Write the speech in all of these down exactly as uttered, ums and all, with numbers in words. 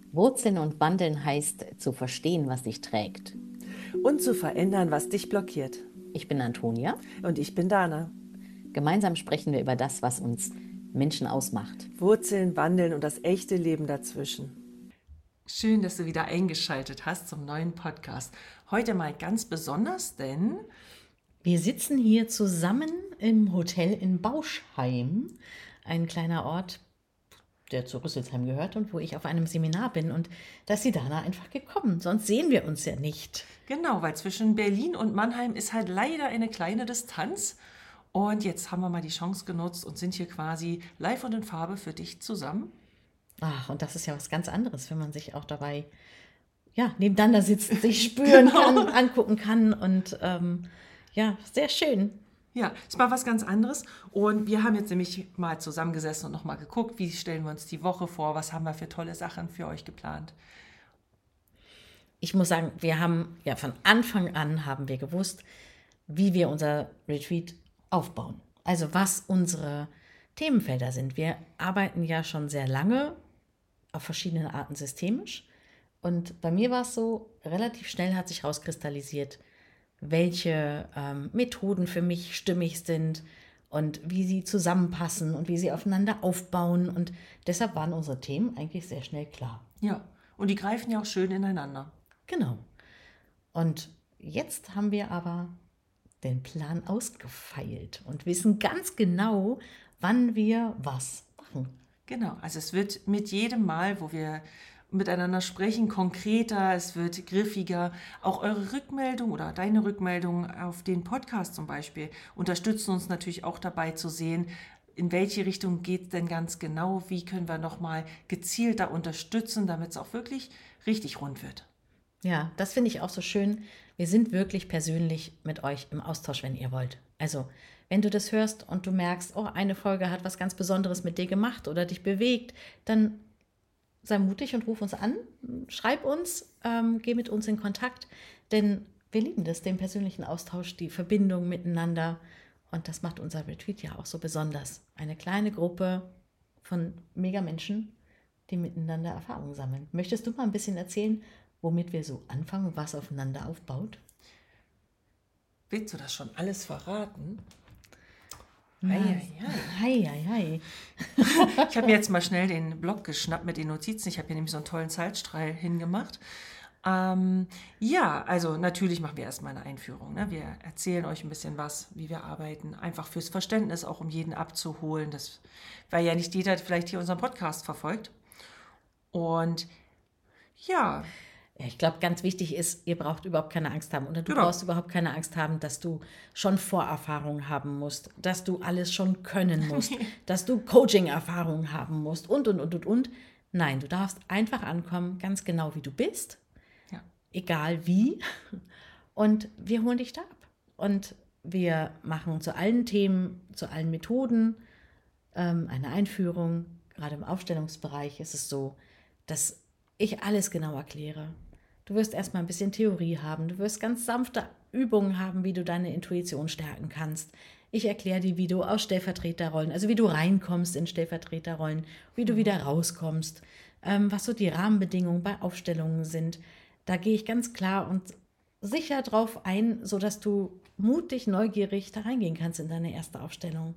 Wurzeln und wandeln heißt zu verstehen, was dich trägt. Und zu verändern, was dich blockiert. Ich bin Antonia. Und ich bin Dana. Gemeinsam sprechen wir über das, was uns Menschen ausmacht. Wurzeln, Wandeln und das echte Leben dazwischen. Schön, dass du wieder eingeschaltet hast zum neuen Podcast. Heute mal ganz besonders, denn wir sitzen hier zusammen im Hotel in Bauschheim, ein kleiner Ort, der zu Rüsselsheim gehört und wo ich auf einem Seminar bin. Und da ist die Dana einfach gekommen, sonst sehen wir uns ja nicht. Genau, weil zwischen Berlin und Mannheim ist halt leider eine kleine Distanz. Und jetzt haben wir mal die Chance genutzt und sind hier quasi live und in Farbe für dich zusammen. Ach, und das ist ja was ganz anderes, wenn man sich auch dabei ja, nebeneinander sitzt, sich spüren Genau. kann, angucken kann. Und ähm, ja, sehr schön. Ja, es war was ganz anderes und wir haben jetzt nämlich mal zusammengesessen und nochmal geguckt, wie stellen wir uns die Woche vor, was haben wir für tolle Sachen für euch geplant. Ich muss sagen, wir haben ja von Anfang an haben wir gewusst, wie wir unser Retreat aufbauen. Also was unsere Themenfelder sind. Wir arbeiten ja schon sehr lange auf verschiedenen Arten systemisch und bei mir war es so, relativ schnell hat sich herauskristallisiert, welche ähm, Methoden für mich stimmig sind und wie sie zusammenpassen und wie sie aufeinander aufbauen. Und deshalb waren unsere Themen eigentlich sehr schnell klar. Ja, und die greifen ja auch schön ineinander. Genau. Und jetzt haben wir aber den Plan ausgefeilt und wissen ganz genau, wann wir was machen. Genau, also es wird mit jedem Mal, wo wir miteinander sprechen, konkreter, es wird griffiger. Auch eure Rückmeldung oder deine Rückmeldung auf den Podcast zum Beispiel unterstützen uns natürlich auch dabei zu sehen, in welche Richtung geht es denn ganz genau, wie können wir nochmal gezielter unterstützen, damit es auch wirklich richtig rund wird. Ja, das finde ich auch so schön. Wir sind wirklich persönlich mit euch im Austausch, wenn ihr wollt. Also, wenn du das hörst und du merkst, oh, eine Folge hat was ganz Besonderes mit dir gemacht oder dich bewegt, dann sei mutig und ruf uns an, schreib uns, ähm, geh mit uns in Kontakt, denn wir lieben das, den persönlichen Austausch, die Verbindung miteinander und das macht unser Retreat ja auch so besonders. Eine kleine Gruppe von Megamenschen, die miteinander Erfahrungen sammeln. Möchtest du mal ein bisschen erzählen, womit wir so anfangen und was aufeinander aufbaut? Willst du das schon alles verraten? Hei, hei, hei. Ich habe mir jetzt mal schnell den Block geschnappt mit den Notizen. Ich habe hier nämlich so einen tollen Zeitstrahl hingemacht. Ähm, ja, also natürlich machen wir erstmal eine Einführung. Ne? Wir erzählen euch ein bisschen was, wie wir arbeiten. Einfach fürs Verständnis, auch um jeden abzuholen. Das, weil ja nicht jeder vielleicht hier unseren Podcast verfolgt. Und ja... Ja, ich glaube, ganz wichtig ist, ihr braucht überhaupt keine Angst haben. Oder du Genau. brauchst überhaupt keine Angst haben, dass du schon Vorerfahrung haben musst, dass du alles schon können musst, dass du Coaching-Erfahrung haben musst und, und, und, und, und. Nein, du darfst einfach ankommen, ganz genau wie du bist, Ja. egal wie. Und wir holen dich da ab. Und wir machen zu allen Themen, zu allen Methoden ähm, eine Einführung. Gerade im Aufstellungsbereich ist es so, dass ich alles genau erkläre. Du wirst erstmal ein bisschen Theorie haben. Du wirst ganz sanfte Übungen haben, wie du deine Intuition stärken kannst. Ich erkläre dir, wie du aus Stellvertreterrollen, also wie du reinkommst in Stellvertreterrollen, wie du wieder rauskommst, ähm, was so die Rahmenbedingungen bei Aufstellungen sind. Da gehe ich ganz klar und sicher drauf ein, sodass du mutig, neugierig da reingehen kannst in deine erste Aufstellung.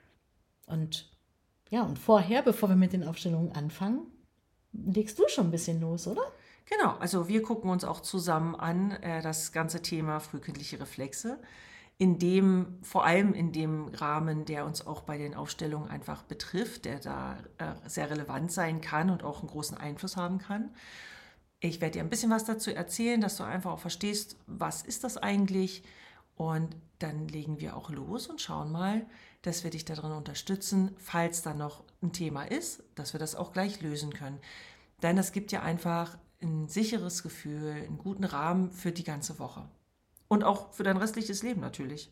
Und ja, und vorher, bevor wir mit den Aufstellungen anfangen, legst du schon ein bisschen los, oder? Genau, also wir gucken uns auch zusammen an äh, das ganze Thema frühkindliche Reflexe, in dem, vor allem in dem Rahmen, der uns auch bei den Aufstellungen einfach betrifft, der da äh, sehr relevant sein kann und auch einen großen Einfluss haben kann. Ich werde dir ein bisschen was dazu erzählen, dass du einfach auch verstehst, was ist das eigentlich, und dann legen wir auch los und schauen mal, dass wir dich darin unterstützen, falls da noch ein Thema ist, dass wir das auch gleich lösen können. Denn das gibt ja einfach ein sicheres Gefühl, einen guten Rahmen für die ganze Woche. Und auch für dein restliches Leben natürlich.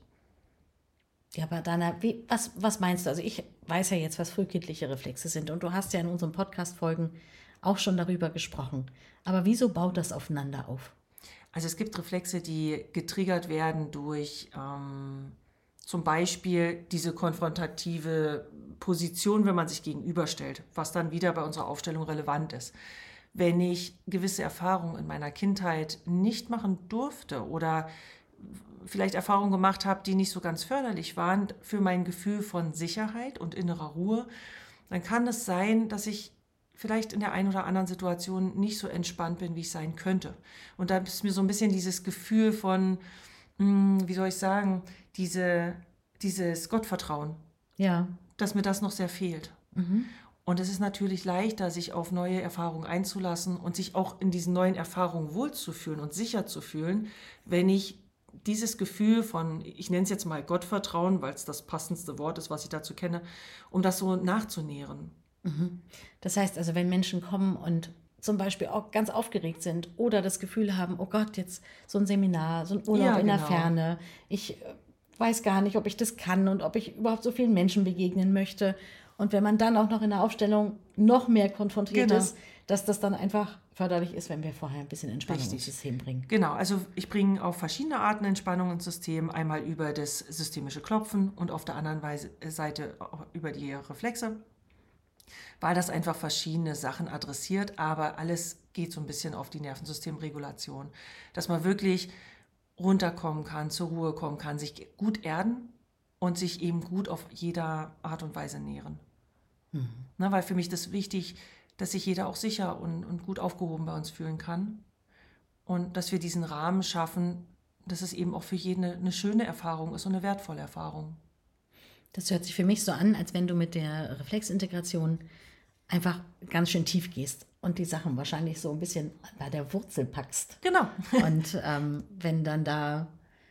Ja, aber Dana, wie, was, was meinst du? Also ich weiß ja jetzt, was frühkindliche Reflexe sind und du hast ja in unseren Podcast-Folgen auch schon darüber gesprochen. Aber wieso baut das aufeinander auf? Also es gibt Reflexe, die getriggert werden durch ähm, zum Beispiel diese konfrontative Position, wenn man sich gegenüberstellt, was dann wieder bei unserer Aufstellung relevant ist. wenn ich gewisse Erfahrungen in meiner Kindheit nicht machen durfte oder vielleicht Erfahrungen gemacht habe, die nicht so ganz förderlich waren für mein Gefühl von Sicherheit und innerer Ruhe, dann kann es sein, dass ich vielleicht in der einen oder anderen Situation nicht so entspannt bin, wie ich sein könnte. Und da ist mir so ein bisschen dieses Gefühl von, hm, wie soll ich sagen, diese, dieses Gottvertrauen, Ja. dass mir das noch sehr fehlt. Mhm. Und es ist natürlich leichter, sich auf neue Erfahrungen einzulassen und sich auch in diesen neuen Erfahrungen wohlzufühlen und sicher zu fühlen, wenn ich dieses Gefühl von, ich nenne es jetzt mal Gottvertrauen, weil es das passendste Wort ist, was ich dazu kenne, um das so nachzunähren. Mhm. Das heißt also, wenn Menschen kommen und zum Beispiel auch ganz aufgeregt sind oder das Gefühl haben, oh Gott, jetzt so ein Seminar, so ein Urlaub Ja, in der genau. Ferne, ich äh, weiß gar nicht, ob ich das kann und ob ich überhaupt so vielen Menschen begegnen möchte. Und wenn man dann auch noch in der Aufstellung noch mehr konfrontiert Genau. ist, dass das dann einfach förderlich ist, wenn wir vorher ein bisschen Entspannung Richtig. ins System bringen. Genau, also ich bringe auf verschiedene Arten Entspannung ins System, einmal über das systemische Klopfen und auf der anderen Weise, Seite auch über die Reflexe, weil das einfach verschiedene Sachen adressiert, aber alles geht so ein bisschen auf die Nervensystemregulation, dass man wirklich runterkommen kann, zur Ruhe kommen kann, sich gut erden und sich eben gut auf jeder Art und Weise nähren. Mhm. Na, weil für mich das wichtig, dass sich jeder auch sicher und, und gut aufgehoben bei uns fühlen kann und dass wir diesen Rahmen schaffen, dass es eben auch für jeden eine, eine schöne Erfahrung ist und eine wertvolle Erfahrung. Das hört sich für mich so an, als wenn du mit der Reflexintegration einfach ganz schön tief gehst und die Sachen wahrscheinlich so ein bisschen bei der Wurzel packst. Genau. Und ähm, wenn dann da,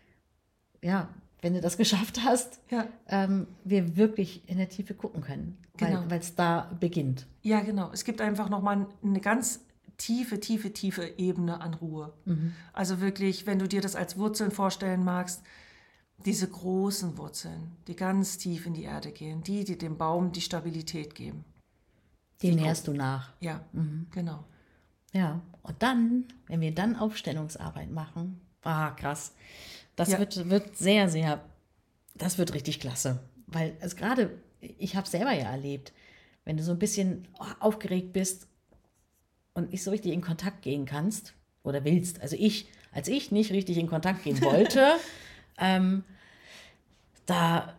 ja, wenn du das geschafft hast, Ja. ähm, wir wirklich in der Tiefe gucken können, Genau. weil es da beginnt. Ja, genau. Es gibt einfach nochmal eine ganz tiefe, tiefe, tiefe Ebene an Ruhe. Mhm. Also wirklich, wenn du dir das als Wurzeln vorstellen magst, diese großen Wurzeln, die ganz tief in die Erde gehen, die, die dem Baum die Stabilität geben. Die Die nährst du nach. Ja, Mhm. genau. Ja, und dann, wenn wir dann Aufstellungsarbeit machen, ah, krass, das Ja. wird, wird sehr, sehr, das wird richtig klasse. Weil, also gerade, ich habe selber ja erlebt, wenn du so ein bisschen aufgeregt bist und nicht so richtig in Kontakt gehen kannst oder willst, also ich, als ich nicht richtig in Kontakt gehen wollte, ähm, da,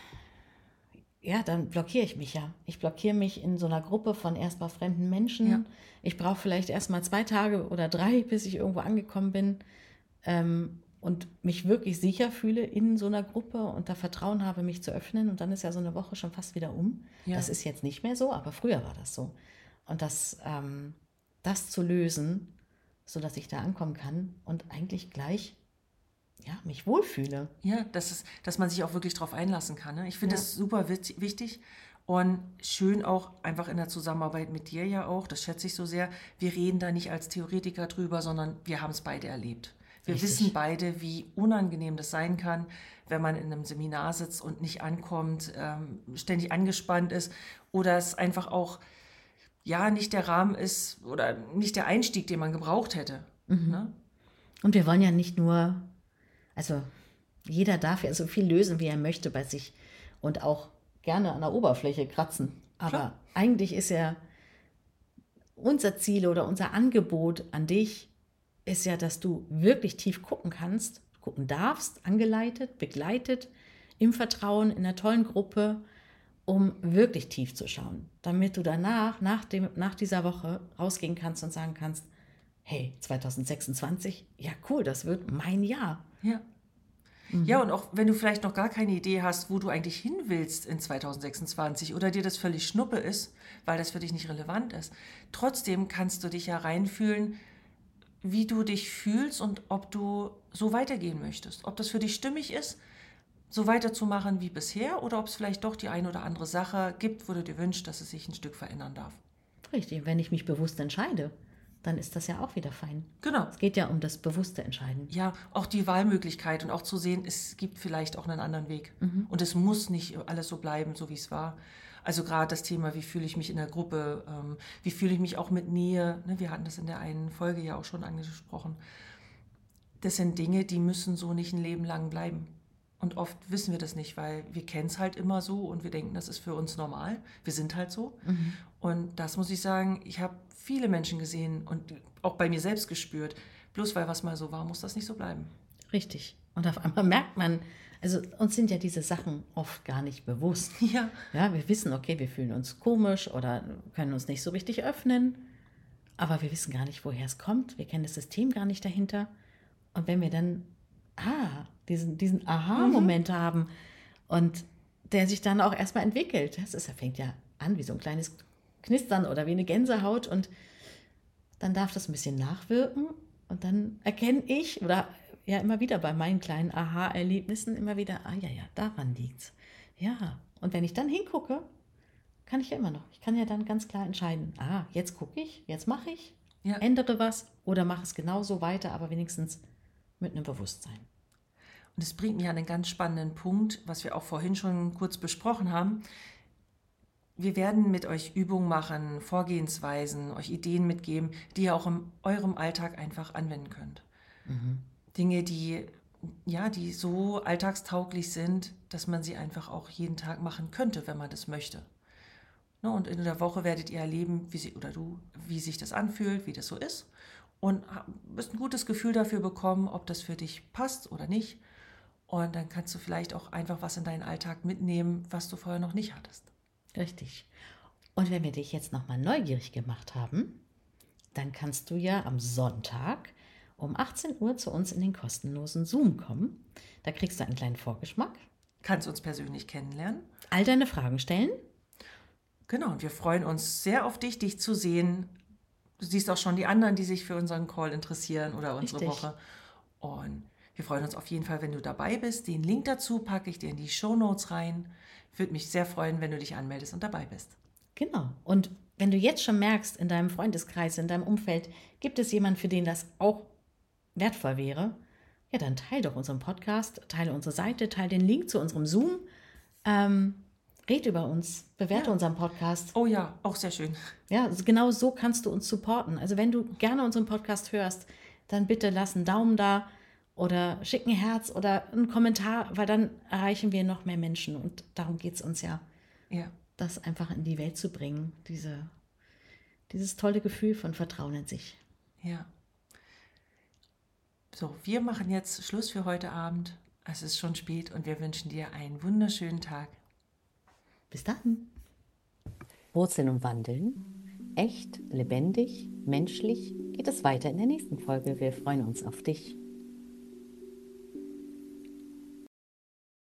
ja, dann blockiere ich mich ja. Ich blockiere mich in so einer Gruppe von erstmal fremden Menschen. Ja. Ich brauche vielleicht erstmal zwei Tage oder drei, bis ich irgendwo angekommen bin ähm, und mich wirklich sicher fühle in so einer Gruppe und da Vertrauen habe, mich zu öffnen. Und dann ist ja so eine Woche schon fast wieder um. Ja. Das ist jetzt nicht mehr so, aber früher war das so. Und das, ähm, das zu lösen, sodass ich da ankommen kann und eigentlich gleich ja, mich wohlfühle. Ja, dass, es, dass man sich auch wirklich darauf einlassen kann. Ne? Ich finde Ja. das super wit- wichtig und schön auch einfach in der Zusammenarbeit mit dir ja auch, das schätze ich so sehr, wir reden da nicht als Theoretiker drüber, sondern wir haben es beide erlebt. Wir Richtig. wissen beide, wie unangenehm das sein kann, wenn man in einem Seminar sitzt und nicht ankommt, ähm, ständig angespannt ist oder es einfach auch ja nicht der Rahmen ist oder nicht der Einstieg, den man gebraucht hätte. Ne? Und wir wollen ja nicht nur, also jeder darf ja so viel lösen, wie er möchte bei sich und auch gerne an der Oberfläche kratzen. Aber Klar. eigentlich ist ja unser Ziel oder unser Angebot an dich, ist ja, dass du wirklich tief gucken kannst, gucken darfst, angeleitet, begleitet, im Vertrauen, in einer tollen Gruppe, um wirklich tief zu schauen, damit du danach, nach, dem, nach dieser Woche rausgehen kannst und sagen kannst, hey, zwanzig sechsundzwanzig, ja cool, das wird mein Jahr. Ja. Ja, und auch wenn du vielleicht noch gar keine Idee hast, wo du eigentlich hin willst in zwanzig sechsundzwanzig oder dir das völlig Schnuppe ist, weil das für dich nicht relevant ist, trotzdem kannst du dich ja reinfühlen, wie du dich fühlst und ob du so weitergehen möchtest. Ob das für dich stimmig ist, so weiterzumachen wie bisher oder ob es vielleicht doch die eine oder andere Sache gibt, wo du dir wünschst, dass es sich ein Stück verändern darf. Richtig, wenn ich mich bewusst entscheide, dann ist das ja auch wieder fein. Genau. Es geht ja um das bewusste Entscheiden. Ja, auch die Wahlmöglichkeit und auch zu sehen, es gibt vielleicht auch einen anderen Weg. Und es muss nicht alles so bleiben, so wie es war. Also gerade das Thema, wie fühle ich mich in der Gruppe, ähm, wie fühle ich mich auch mit Nähe. Ne, wir hatten das in der einen Folge ja auch schon angesprochen. Das sind Dinge, die müssen so nicht ein Leben lang bleiben. Und oft wissen wir das nicht, weil wir kennen es halt immer so und wir denken, das ist für uns normal. Wir sind halt so. Mhm. Und das muss ich sagen, ich habe viele Menschen gesehen und auch bei mir selbst gespürt. Bloß weil was mal so war, muss das nicht so bleiben. Richtig. Und auf einmal merkt man, also uns sind ja diese Sachen oft gar nicht bewusst. Ja. Ja, wir wissen, okay, wir fühlen uns komisch oder können uns nicht so richtig öffnen. Aber wir wissen gar nicht, woher es kommt. Wir kennen das System gar nicht dahinter. Und wenn wir dann ah, diesen, diesen Aha-Moment mhm. haben und der sich dann auch erstmal entwickelt. Das ist, er fängt ja an wie so ein kleines Knistern oder wie eine Gänsehaut und dann darf das ein bisschen nachwirken und dann erkenne ich oder ja immer wieder bei meinen kleinen Aha-Erlebnissen immer wieder, ah ja, ja, daran liegt's. Ja, und wenn ich dann hingucke, kann ich ja immer noch. Ich kann ja dann ganz klar entscheiden, ah, jetzt gucke ich, jetzt mache ich, ja. ändere was oder mache es genauso weiter, aber wenigstens mit einem Bewusstsein. Und es bringt mich an einen ganz spannenden Punkt, was wir auch vorhin schon kurz besprochen haben. Wir werden mit euch Übungen machen, Vorgehensweisen, euch Ideen mitgeben, die ihr auch in eurem Alltag einfach anwenden könnt. Mhm. Dinge, die, ja, die so alltagstauglich sind, dass man sie einfach auch jeden Tag machen könnte, wenn man das möchte. Und in der Woche werdet ihr erleben, wie sie, oder du, wie sich das anfühlt, wie das so ist. Und wirst ein gutes Gefühl dafür bekommen, ob das für dich passt oder nicht. Und dann kannst du vielleicht auch einfach was in deinen Alltag mitnehmen, was du vorher noch nicht hattest. Richtig. Und wenn wir dich jetzt nochmal neugierig gemacht haben, dann kannst du ja am Sonntag um achtzehn Uhr zu uns in den kostenlosen Zoom kommen. Da kriegst du einen kleinen Vorgeschmack. Kannst uns persönlich kennenlernen. All deine Fragen stellen. Genau, und wir freuen uns sehr auf dich, dich zu sehen. Du siehst auch schon die anderen, die sich für unseren Call interessieren oder unsere Richtig. Woche. Und wir freuen uns auf jeden Fall, wenn du dabei bist. Den Link dazu packe ich dir in die Shownotes rein. Würde mich sehr freuen, wenn du dich anmeldest und dabei bist. Genau. Und wenn du jetzt schon merkst, in deinem Freundeskreis, in deinem Umfeld, gibt es jemanden, für den das auch wertvoll wäre, ja, dann teile doch unseren Podcast, teile unsere Seite, teile den Link zu unserem Zoom. Ähm, red über uns, bewerte ja. unseren Podcast. Oh ja, auch sehr schön. Ja, genau so kannst du uns supporten. Also wenn du gerne unseren Podcast hörst, dann bitte lass einen Daumen da oder schick ein Herz oder einen Kommentar, weil dann erreichen wir noch mehr Menschen und darum geht es uns ja, ja, das einfach in die Welt zu bringen, diese, dieses tolle Gefühl von Vertrauen in sich. Ja. So, wir machen jetzt Schluss für heute Abend. Es ist schon spät und wir wünschen dir einen wunderschönen Tag. Bis dann. Wurzeln und Wandeln. Echt, lebendig, menschlich geht es weiter in der nächsten Folge. Wir freuen uns auf dich.